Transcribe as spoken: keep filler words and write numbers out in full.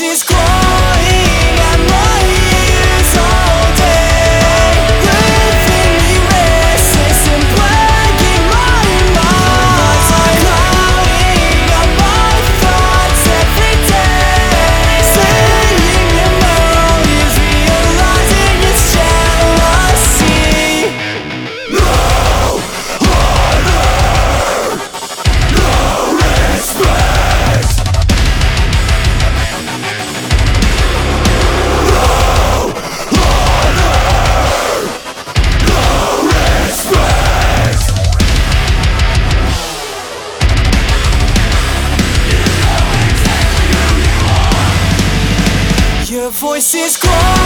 voice is crying at my ears all day, leaving me restless and plaguing my mind. Clouding up my thoughts every day, singing your melodies, realizing it's jealousy. No honor, no respect. Your voice is crying.